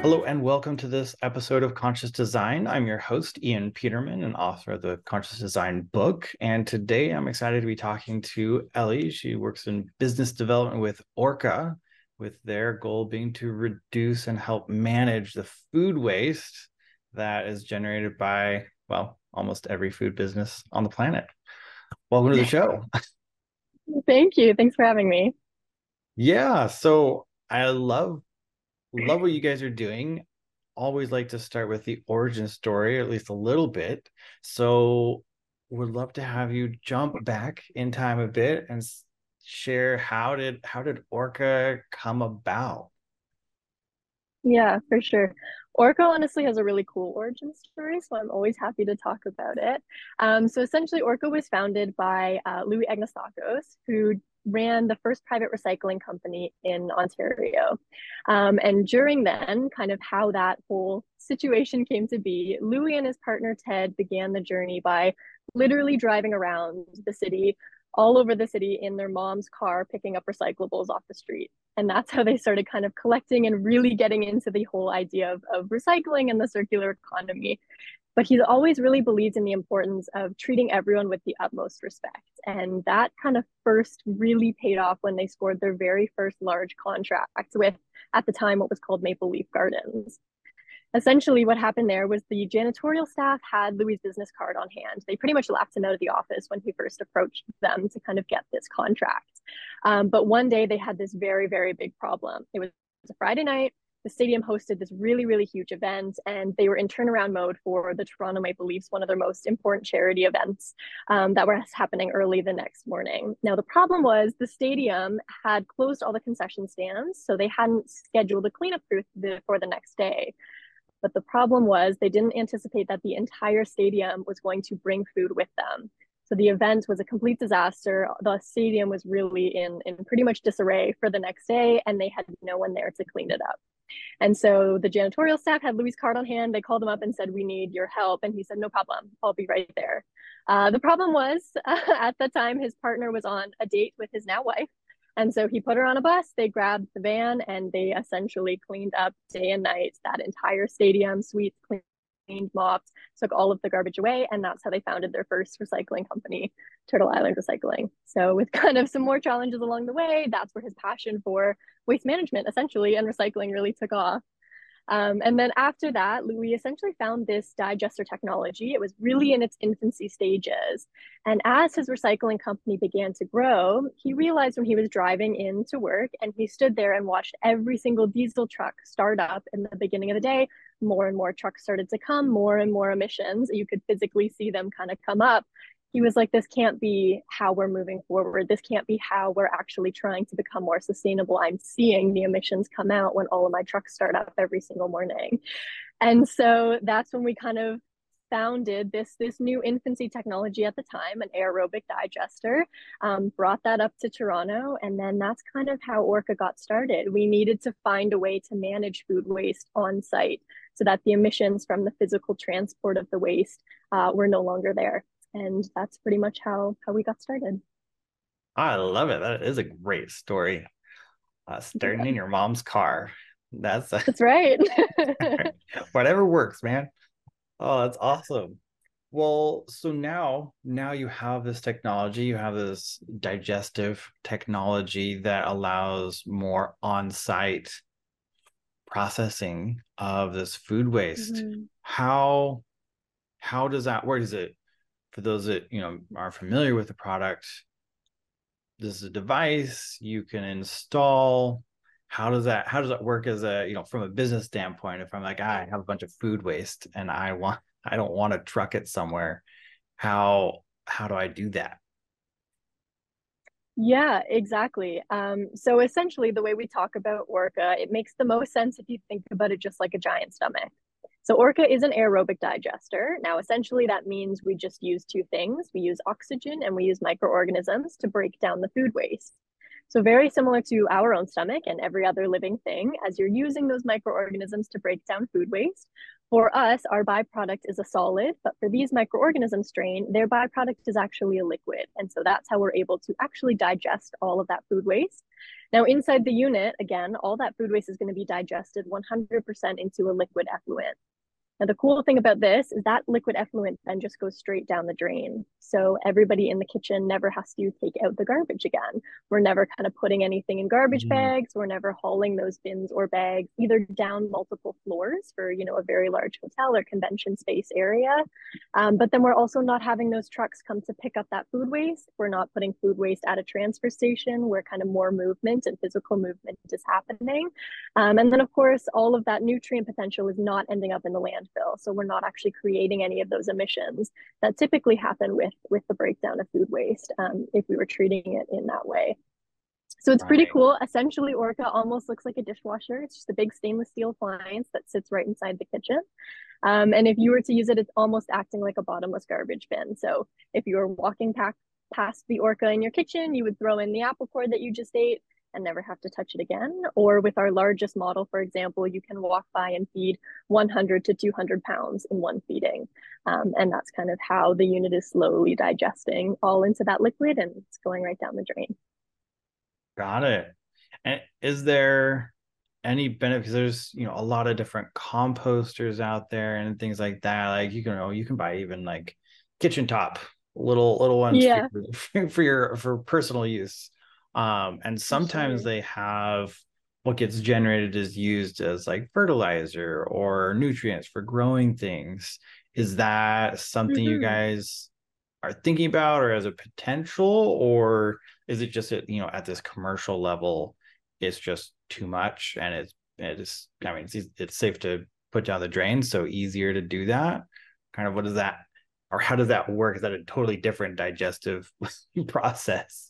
Hello and welcome to this episode of Conscious Design. I'm your host, Ian Peterman, and author of the Conscious Design book. And today I'm excited to be talking to Ellie. She works in business development with Orca, with their goal being to reduce and help manage the food waste that is generated by, well, almost every food business on the planet. Welcome to the show. Thank you. Thanks for having me. Yeah, so I love what you guys are doing. Always like to start with the origin story, or at least a little bit. So would love to have you jump back in time a bit and share how did Orca come about? Yeah, for sure. Orca honestly has a really cool origin story, so I'm always happy to talk about it. So essentially, Orca was founded by Louis Agnostakos, who ran the first private recycling company in Ontario. And during then, kind of how that whole situation came to be, Louis and his partner Ted began the journey by literally driving around the city, all over the city in their mom's car, picking up recyclables off the street. And that's how they started kind of collecting and really getting into the whole idea of recycling and the circular economy. But he's always really believed in the importance of treating everyone with the utmost respect. And that kind of first really paid off when they scored their very first large contract with, at the time, what was called Maple Leaf Gardens. Essentially, what happened there was the janitorial staff had Louis' business card on hand. They pretty much laughed him out of the office when he first approached them to kind of get this contract. But one day they had this very, very big problem. It was a Friday night. The stadium hosted this really, really huge event, and they were in turnaround mode for the Toronto Maple Leafs, one of their most important charity events that was happening early the next morning. Now, the problem was the stadium had closed all the concession stands, so they hadn't scheduled a cleanup crew for the next day. But the problem was they didn't anticipate that the entire stadium was going to bring food with them. So the event was a complete disaster. The stadium was really in pretty much disarray for the next day, and they had no one there to clean it up. And so the janitorial staff had Louis' card on hand. They called him up and said, "We need your help." And he said, "No problem. I'll be right there." The problem was at the time, his partner was on a date with his now wife. And so he put her on a bus, they grabbed the van, and they essentially cleaned up day and night that entire stadium, sweeps cleaned, mopped, took all of the garbage away. And that's how they founded their first recycling company, Turtle Island Recycling. So, with kind of some more challenges along the way, that's where his passion for waste management essentially and recycling really took off. And then after that, Louis essentially found this digester technology. It was really in its infancy stages. And as his recycling company began to grow, he realized when he was driving into work and he stood there and watched every single diesel truck start up in the beginning of the day, more and more trucks started to come, more and more emissions. You could physically see them kind of come up. He was like, this can't be how we're moving forward. This can't be how we're actually trying to become more sustainable. I'm seeing the emissions come out when all of my trucks start up every single morning. And so that's when we kind of founded this new infancy technology at the time, an aerobic digester, brought that up to Toronto, and then that's kind of how Orca got started. We needed to find a way to manage food waste on site so that the emissions from the physical transport of the waste were no longer there. And that's pretty much how we got started. I love it. That is a great story. Starting in Yeah, your mom's car. That's that's right. whatever works, man. Oh, that's awesome. Well, so now you have this technology, you have this digestive technology that allows more on-site processing of this food waste. Mhm. How how does that work? Is it for those that are familiar with the product? This is a device you can install. How does that work as a from a business standpoint? If I'm like, I have a bunch of food waste and I don't want to truck it somewhere, how do I do that? Yeah, exactly. So essentially, the way we talk about Orca, it makes the most sense if you think about it just like a giant stomach. So Orca is an aerobic digester. Now, essentially, that means we just use two things. We use oxygen and we use microorganisms to break down the food waste. So very similar to our own stomach and every other living thing, as you're using those microorganisms to break down food waste, For us, our byproduct is a solid, but for these microorganisms strain, their byproduct is actually a liquid. And so that's how we're able to actually digest all of that food waste. Now, inside the unit, again, all that food waste is going to be digested 100% into a liquid effluent. Now, the cool thing about this is that liquid effluent then just goes straight down the drain. So everybody in the kitchen never has to take out the garbage again. We're never kind of putting anything in garbage bags. We're never hauling those bins or bags either down multiple floors for, a very large hotel or convention space area. But then we're also not having those trucks come to pick up that food waste. We're not putting food waste at a transfer station where kind of more movement and physical movement is happening. And then, of course, all of that nutrient potential is not ending up in the landfill. So we're not actually creating any of those emissions that typically happen with the breakdown of food waste if we were treating it in that way. So it's pretty cool. Essentially, Orca almost looks like a dishwasher. It's just a big stainless steel appliance that sits right inside the kitchen. And if you were to use it, it's almost acting like a bottomless garbage bin. So if you were walking past the Orca in your kitchen, you would throw in the apple core that you just ate and never have to touch it again. Or with our largest model, for example, you can walk by and feed 100 to 200 pounds in one feeding. And that's kind of how the unit is slowly digesting all into that liquid, and it's going right down the drain. Got it. And is there any benefits? There's, a lot of different composters out there and things like that. Like, you can buy even like kitchen top, little ones for personal use. And sometimes they have what gets generated is used as like fertilizer or nutrients for growing things. Is that something you guys are thinking about or as a potential, or is it just at this commercial level, it's just too much and it's safe to put down the drain, so easier to do that? Kind of what is that, or how does that work? Is that a totally different digestive process?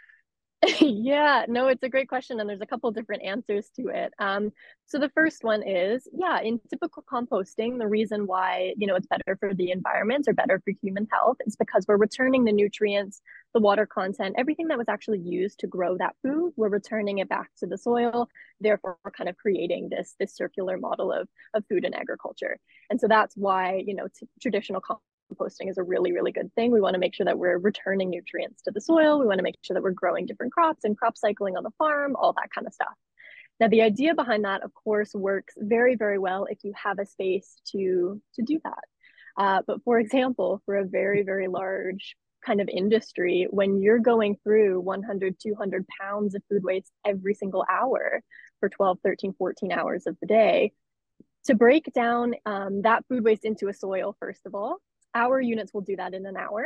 Yeah, no, it's a great question, and there's a couple different answers to it. So the first one is, in typical composting, the reason why, it's better for the environment or better for human health is because we're returning the nutrients, the water content, everything that was actually used to grow that food, we're returning it back to the soil. Therefore, we're kind of creating this circular model of food and agriculture. And so that's why, traditional composting is a really, really good thing. We want to make sure that we're returning nutrients to the soil. We want to make sure that we're growing different crops and crop cycling on the farm, all that kind of stuff. Now, the idea behind that, of course, works very, very well if you have a space to do that. But for example, for a very, very large kind of industry, when you're going through 100, 200 pounds of food waste every single hour for 12, 13, 14 hours of the day, to break down that food waste into a soil, first of all, our units will do that in an hour.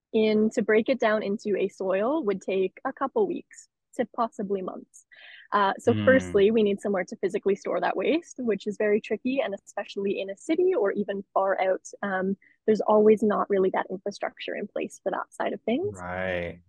To break it down into a soil would take a couple weeks to possibly months. So firstly, we need somewhere to physically store that waste, which is very tricky. And especially in a city or even far out, there's always not really that infrastructure in place for that side of things. Right.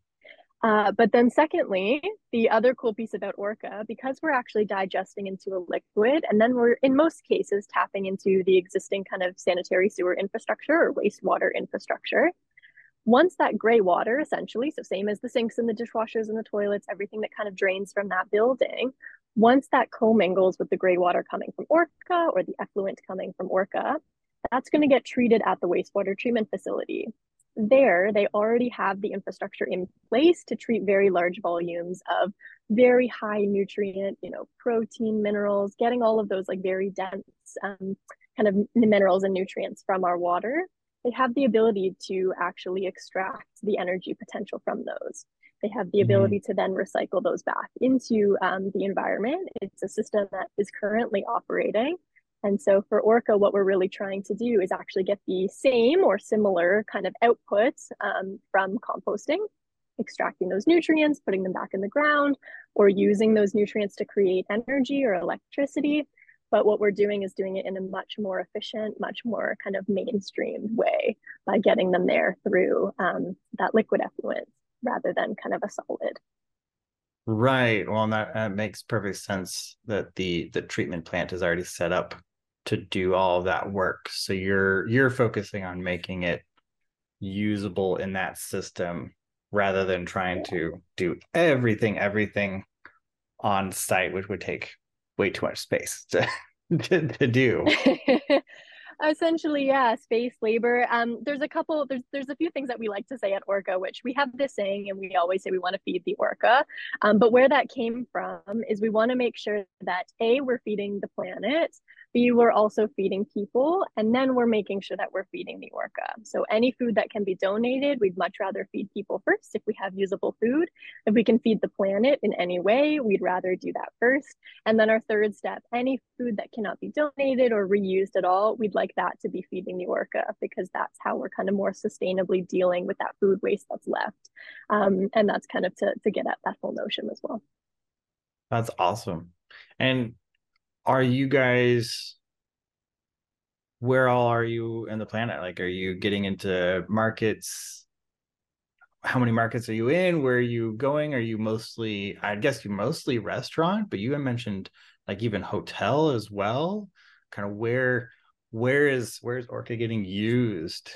But then secondly, the other cool piece about Orca, because we're actually digesting into a liquid, and then we're in most cases tapping into the existing kind of sanitary sewer infrastructure or wastewater infrastructure. Once that gray water, essentially, so same as the sinks and the dishwashers and the toilets, everything that kind of drains from that building, once that commingles with the gray water coming from Orca or the effluent coming from Orca, that's going to get treated at the wastewater treatment facility. There, they already have the infrastructure in place to treat very large volumes of very high nutrient, protein, minerals, getting all of those like very dense kind of minerals and nutrients from our water. They have the ability to actually extract the energy potential from those. They have the ability to then recycle those back into the environment. It's a system that is currently operating. And so for Orca, what we're really trying to do is actually get the same or similar kind of outputs from composting, extracting those nutrients, putting them back in the ground, or using those nutrients to create energy or electricity. But what we're doing is doing it in a much more efficient, much more kind of mainstream way by getting them there through that liquid effluent rather than kind of a solid. Right. Well, that makes perfect sense that the treatment plant is already set up to do all of that work. So you're focusing on making it usable in that system rather than trying to do everything on site, which would take way too much space to do. Essentially, yeah, space, labor. There's a few things that we like to say at Orca, which we have this saying and we always say we want to feed the orca. But where that came from is we want to make sure that A, we're feeding the planet, B, we're also feeding people, and then we're making sure that we're feeding the orca. So any food that can be donated, we'd much rather feed people first if we have usable food. If we can feed the planet in any way, we'd rather do that first. And then our third step, any food that cannot be donated or reused at all, we'd like that to be feeding the orca because that's how we're kind of more sustainably dealing with that food waste that's left. And that's kind of to get at that whole notion as well. That's awesome. And are you guys, where all are you in the planet? Like, are you getting into markets? How many markets are you in? Where are you going? Are you mostly, I guess you mostly restaurant, but you had mentioned like even hotel as well. Kind of where's Orca getting used?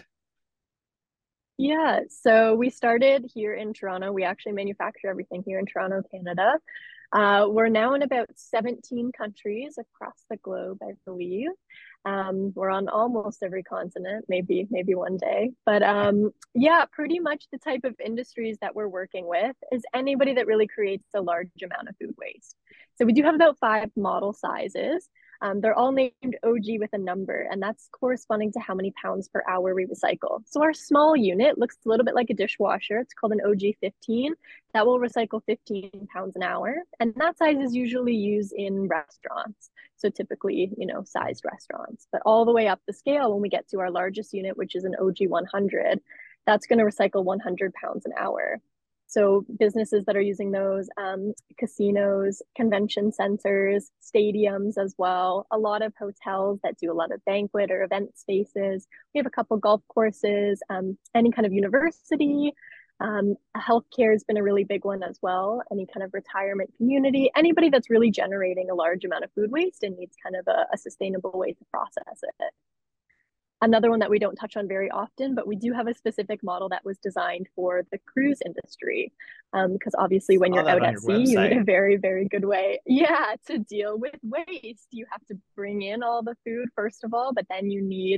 Yeah, so we started here in Toronto. We actually manufacture everything here in Toronto, Canada. We're now in about 17 countries across the globe, I believe. We're on almost every continent, maybe one day. But yeah, pretty much the type of industries that we're working with is anybody that really creates a large amount of food waste. So we do have about 5 model sizes. They're all named OG with a number, and that's corresponding to how many pounds per hour we recycle. So our small unit looks a little bit like a dishwasher. It's called an OG 15. That will recycle 15 pounds an hour. And that size is usually used in restaurants. So typically, sized restaurants. But all the way up the scale, when we get to our largest unit, which is an OG 100, that's going to recycle 100 pounds an hour. So businesses that are using those, casinos, convention centers, stadiums as well, a lot of hotels that do a lot of banquet or event spaces. We have a couple golf courses, any kind of university. Healthcare has been a really big one as well. Any kind of retirement community, anybody that's really generating a large amount of food waste and needs kind of a sustainable way to process it. Another one that we don't touch on very often, but we do have a specific model that was designed for the cruise industry. Because obviously, when Saw you're that out on at your sea, you need website. a very, very good way, yeah, to deal with waste. You have to bring in all the food, first of all, but then you need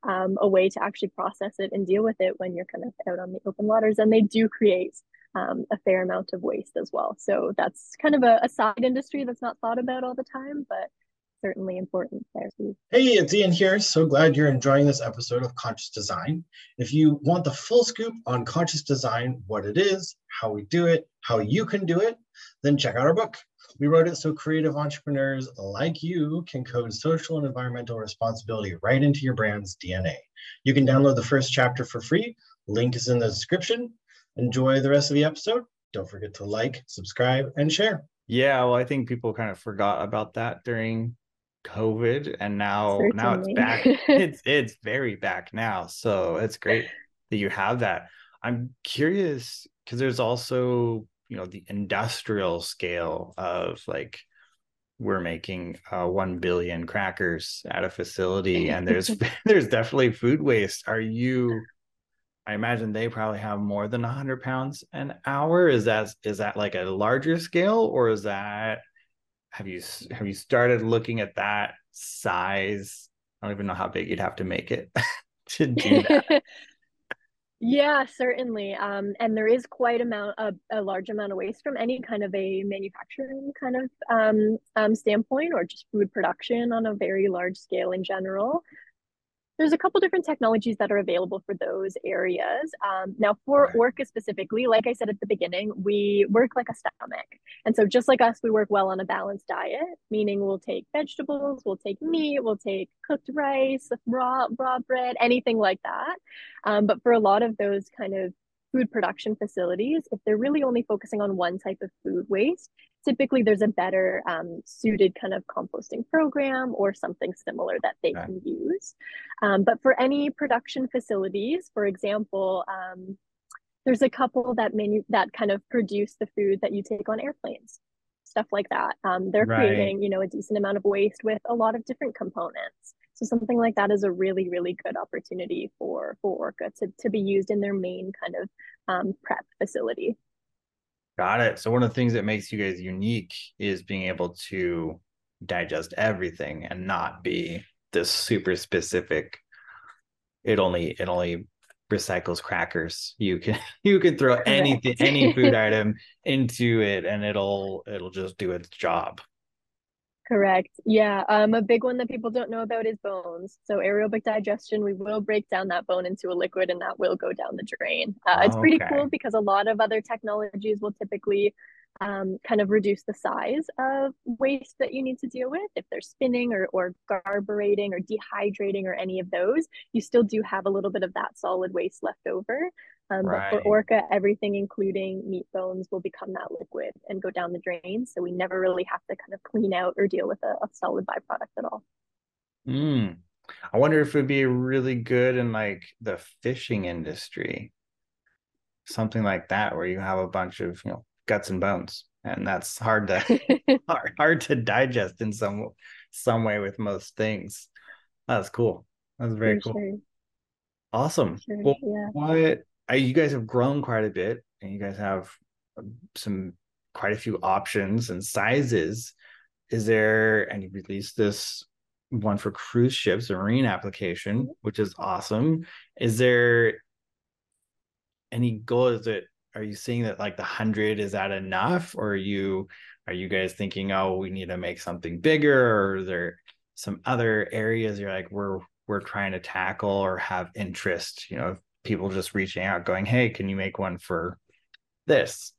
a way to actually process it and deal with it when you're kind of out on the open waters. And they do create a fair amount of waste as well. So that's kind of a side industry that's not thought about all the time, but certainly important there too. Hey, it's Ian here. So glad you're enjoying this episode of Conscious Design. If you want the full scoop on conscious design, what it is, how we do it, how you can do it, then check out our book. We wrote it so creative entrepreneurs like you can code social and environmental responsibility right into your brand's DNA. You can download the first chapter for free. Link is in the description. Enjoy the rest of the episode. Don't forget to like, subscribe, and share. Yeah, well, I think people kind of forgot about that during COVID, and now it's Certainly. back. It's very back now. So it's great that you have that. I'm curious because there's also, the industrial scale of like we're making 1 billion crackers at a facility, and there's there's definitely food waste. I imagine they probably have more than 100 pounds an hour. Is that like a larger scale, or is that have you started looking at that size? I don't even know how big you'd have to make it to do that. Yeah, certainly. And there is quite a large amount of waste from any kind of a manufacturing kind of standpoint or just food production on a very large scale in general. There's a couple different technologies that are available for those areas. Now, for Right. Orca specifically, like I said at the beginning, we work like a stomach. And so, just like us, we work well on a balanced diet, meaning we'll take vegetables, we'll take meat, we'll take cooked rice, raw bread, anything like that. But for a lot of those kind of food production facilities, if they're really only focusing on one type of food waste, typically there's a better suited kind of composting program or something similar that they Okay. can use. But for any production facilities, for example, there's a couple that kind of produce the food that you take on airplanes, stuff like that. They're Right. creating, a decent amount of waste with a lot of different components. So something like that is a really, really good opportunity for Orca to be used in their main kind of prep facility. Got it. So one of the things that makes you guys unique is being able to digest everything and not be this super specific, it only recycles crackers. You can throw anything, Correct. any food item into it and it'll just do its job. Correct. Yeah. A big one that people don't know about is bones. So aerobic digestion, we will break down that bone into a liquid and that will go down the drain. It's pretty Okay. cool because a lot of other technologies will typically kind of reduce the size of waste that you need to deal with. If they're spinning or garburating or dehydrating or any of those, you still do have a little bit of that solid waste left over. But for Right. Orca, everything, including meat bones, will become that liquid and go down the drain. So we never really have to kind of clean out or deal with a solid byproduct at all. Mm. I wonder if it would be really good in like the fishing industry, something like that, where you have a bunch of, guts and bones, and that's hard to hard to digest in some way with most things. That's cool. That's very For cool. sure. For Awesome. sure. Well, Yeah. you guys have grown quite a bit, and you guys have some quite a few options and sizes. Is there, and you released this one for cruise ships, a marine application, which is awesome. Is there any goal? Are you seeing that like the 100, is that enough? Or are you guys thinking, oh, we need to make something bigger? Or are there some other areas you're like, we're trying to tackle or have interest, people just reaching out going, hey, can you make one for this?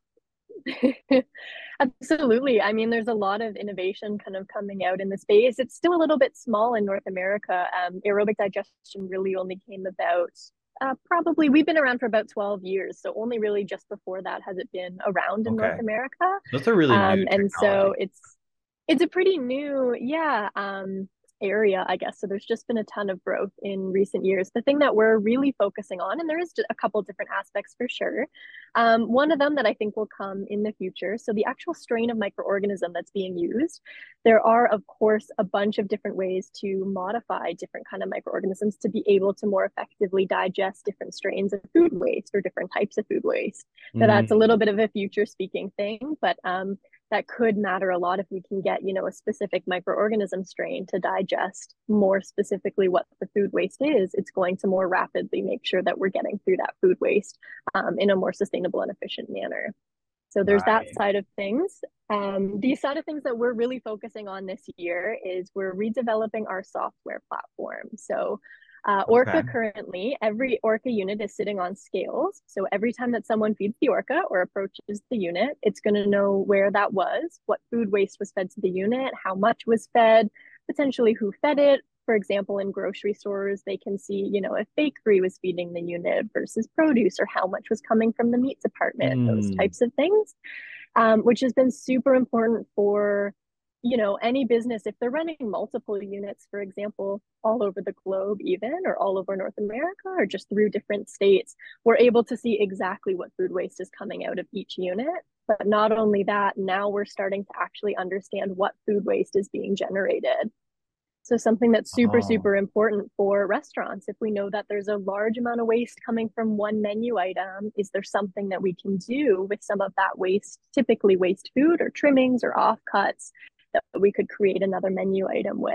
Absolutely. I mean, there's a lot of innovation kind of coming out in the space. It's still a little bit small in North America. Aerobic digestion really only came about probably we've been around for about 12 years. So only really just before that has it been around in North Okay. America. That's a really new And so technology. it's a pretty new, yeah, area, I guess. So there's just been a ton of growth in recent years. The thing that we're really focusing on, and there is a couple different aspects for sure. One of them that I think will come in the future. So the actual strain of microorganism that's being used, there are of course a bunch of different ways to modify different kind of microorganisms to be able to more effectively digest different strains of food waste or different types of food waste. So that's a little Mm, bit of a future speaking thing, but that could matter a lot if we can get, a specific microorganism strain to digest more specifically what the food waste is. It's going to more rapidly make sure that we're getting through that food waste in a more sustainable and efficient manner. So there's that right. side of things. The side of things that we're really focusing on this year is we're redeveloping our software platform. So Okay. Orca currently, every Orca unit is sitting on scales. So every time that someone feeds the Orca or approaches the unit, it's going to know where that was, what food waste was fed to the unit, how much was fed, potentially who fed it. For example, in grocery stores, they can see, if bakery was feeding the unit versus produce or how much was coming from the meat department, those Mm, types of things, which has been super important for any business if they're running multiple units, for example, all over the globe, even or all over North America or just through different states. We're able to see exactly what food waste is coming out of each unit. But not only that, now we're starting to actually understand what food waste is being generated. So something that's super, oh, super important for restaurants, if we know that there's a large amount of waste coming from one menu item, is there something that we can do with some of that waste, typically waste food or trimmings or offcuts, that we could create another menu item with?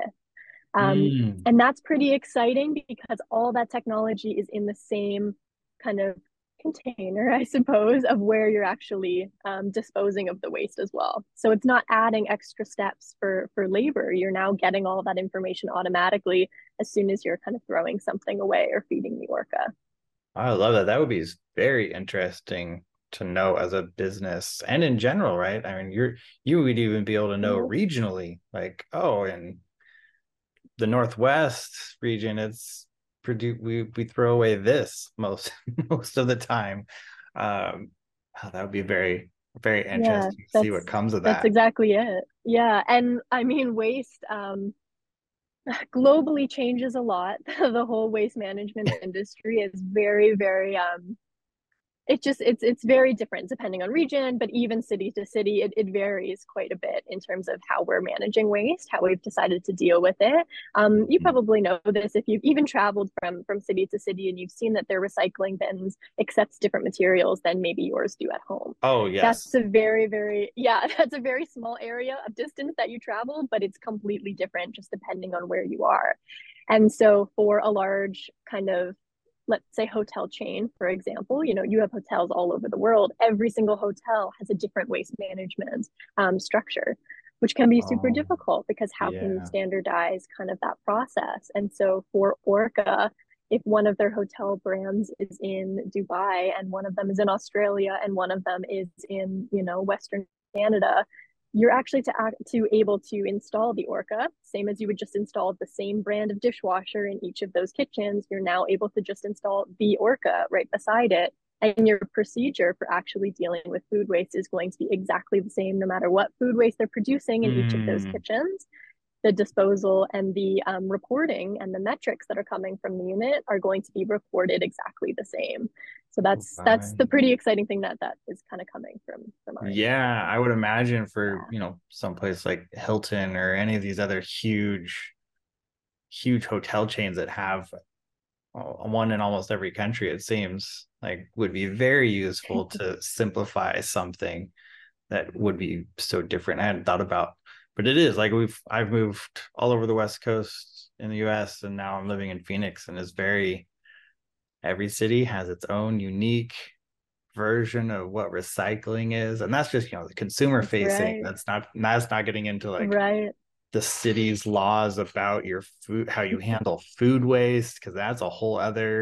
Um, mm. and that's pretty exciting because all that technology is in the same kind of container, I suppose, of where you're actually disposing of the waste as well. So it's not adding extra steps for labor. You're now getting all that information automatically as soon as you're kind of throwing something away or feeding the orca. I love that. That would be very interesting to know as a business and in general, right? I mean, you would even be able to know Mhm. regionally, like, oh, in the Northwest region, it's we throw away this most most of the time. That would be very Yeah, interesting to see what that's comes of that's that. exactly it. Yeah, and I mean waste globally changes a lot. The whole waste management industry is very, very it's very different depending on region, but even city to city, it varies quite a bit in terms of how we're managing waste, how we've decided to deal with it. You probably know this if you've even traveled from city to city and you've seen that their recycling bins accepts different materials than maybe yours do at home. Oh, That's yes. a very, yeah, that's a very small area of distance that you travel, but it's completely different just depending on where you are. And so for a large kind of, let's say, hotel chain, for example, you have hotels all over the world. Every single hotel has a different waste management structure, which can be super Oh, difficult because how can you yeah. standardize kind of that process? And so for Orca, if one of their hotel brands is in Dubai and one of them is in Australia and one of them is in, Western Canada, you're actually to able to install the Orca, same as you would just install the same brand of dishwasher in each of those kitchens. You're now able to just install the Orca right beside it. And your procedure for actually dealing with food waste is going to be exactly the same no matter what food waste they're producing in each of those Mm, kitchens. The disposal and the reporting and the metrics that are coming from the unit are going to be reported exactly the same. So that's right. the pretty exciting thing that is kind of coming from our Yeah, industry. I would imagine for, Yeah. someplace like Hilton or any of these other huge, huge hotel chains that have one in almost every country, it seems like would be very useful to simplify something that would be so different. I hadn't thought about, but it is like I've moved all over the West Coast in the US and now I'm living in Phoenix and it's very every city has its own unique version of what recycling is. And that's just, the consumer That's facing. right. That's not getting into like Right. the city's laws about your food, how you handle food waste, because that's a whole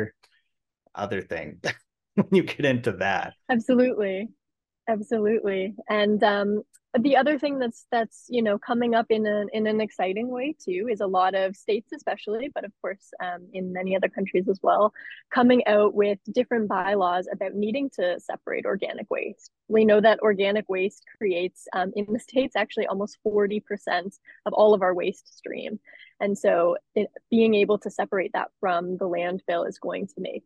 other thing when you get into that. Absolutely. Absolutely. And the other thing that's coming up in an exciting way too is a lot of states especially, but of course in many other countries as well, coming out with different bylaws about needing to separate organic waste. We know that organic waste creates in the states actually almost 40% of all of our waste stream. And so being able to separate that from the landfill is going to make,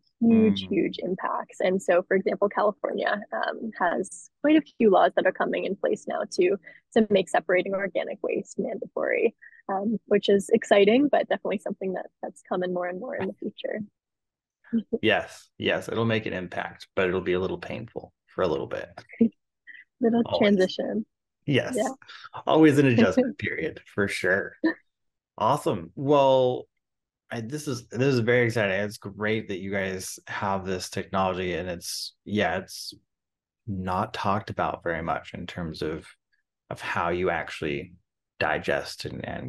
huge Mm, impacts. And so, for example, California has quite a few laws that are coming in place now to make separating organic waste mandatory, which is exciting, but definitely something that's coming more and more in the future. yes, yes, it'll make an impact, but it'll be a little painful for a little bit. Little Always. transition. Yeah. Yes. Always an adjustment period for sure. Awesome. Well, this is very exciting. It's great that you guys have this technology and it's not talked about very much in terms of how you actually digest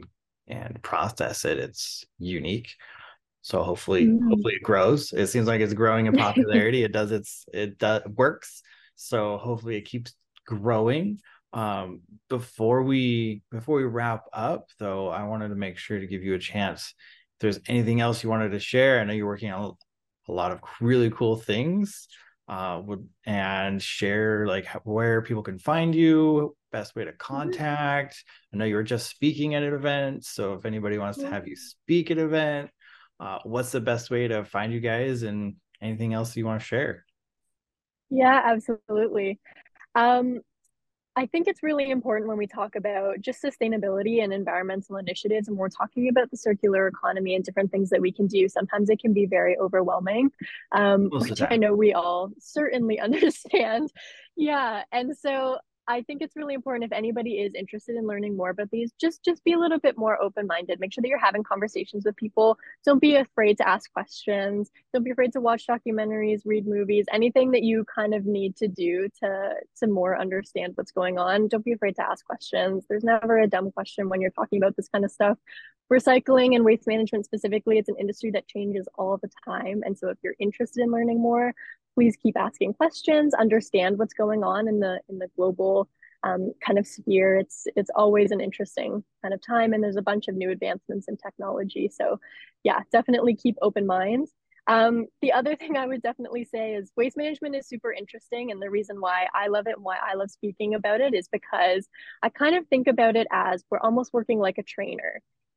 and process it. It's unique. So Mm. hopefully it grows. It seems like it's growing in popularity. It does works. So hopefully it keeps growing. Um, before we wrap up though, I wanted to make sure to give you a chance. If there's anything else you wanted to share, I know you're working on a lot of really cool things. Would and share like where people can find you, best way to contact. I know you were just speaking at an event, so if anybody wants to have you speak at an event, what's the best way to find you guys and anything else you want to share? Yeah, absolutely. Um, I think it's really important when we talk about just sustainability and environmental initiatives, and we're talking about the circular economy and different things that we can do. Sometimes it can be very overwhelming, Most of which the I time. know we all certainly understand. Yeah, and so I think it's really important if anybody is interested in learning more about these, just be a little bit more open-minded. Make sure that you're having conversations with people. Don't be afraid to ask questions. Don't be afraid to watch documentaries, read movies, anything that you kind of need to do to more understand what's going on. Don't be afraid to ask questions. There's never a dumb question when you're talking about this kind of stuff. Recycling and waste management specifically, it's an industry that changes all the time. And so if you're interested in learning more, please keep asking questions, understand what's going on in the global kind of sphere. It's always an interesting kind of time, and there's a bunch of new advancements in technology. So, yeah, definitely keep open minds. The other thing I would definitely say is waste management is super interesting, and the reason why I love it and why I love speaking about it is because I kind of think about it as we're almost working like a trainer.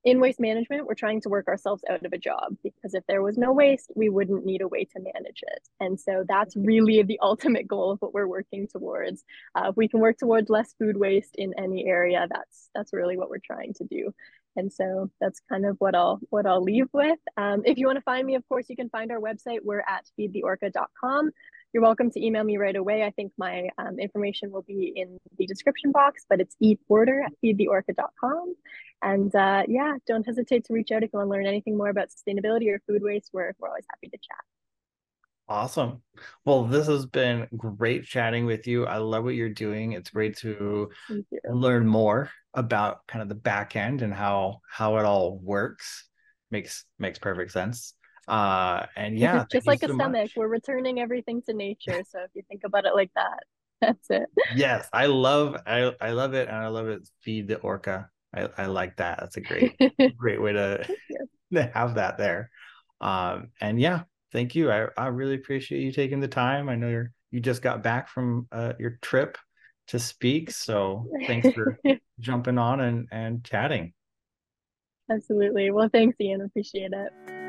in waste management, we're trying to work ourselves out of a job, because if there was no waste, we wouldn't need a way to manage it. And so that's really the ultimate goal of what we're working towards. If we can work towards less food waste in any area, that's really what we're trying to do. And so that's kind of what I'll leave with. If you want to find me, of course, you can find our website. We're at feedtheorca.com. You're welcome to email me right away. I think my information will be in the description box, but it's eporter@feedtheorca.com. And yeah, don't hesitate to reach out if you want to learn anything more about sustainability or food waste. We're always happy to chat. Awesome. Well, this has been great chatting with you. I love what you're doing. It's great to learn more about kind of the back end and how it all works. Makes perfect sense. And yeah, just like a stomach, we're returning everything to nature. So if you think about it like that, that's it. Yes, I love it, and I love it. Feed the orca. I like that. That's a great way to have that there. And yeah, thank you. I really appreciate you taking the time. I know you just got back from your trip to speak, so thanks for jumping on and chatting. Absolutely. Well, thanks, Ian. Appreciate it.